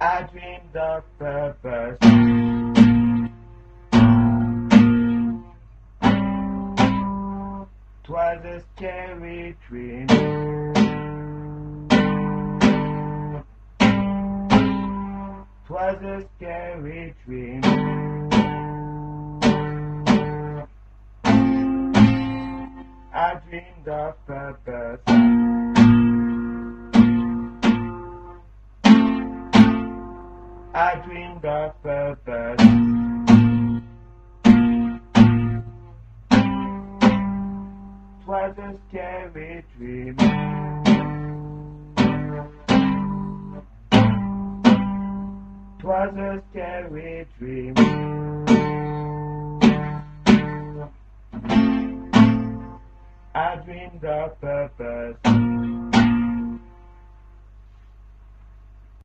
I dreamed of purpose. 'Twas a scary dream. 'Twas a scary dream. I dreamed of purpose. I dreamed of purpose. 'Twas a scary dream. 'Twas a scary dream. I dreamed of purpose.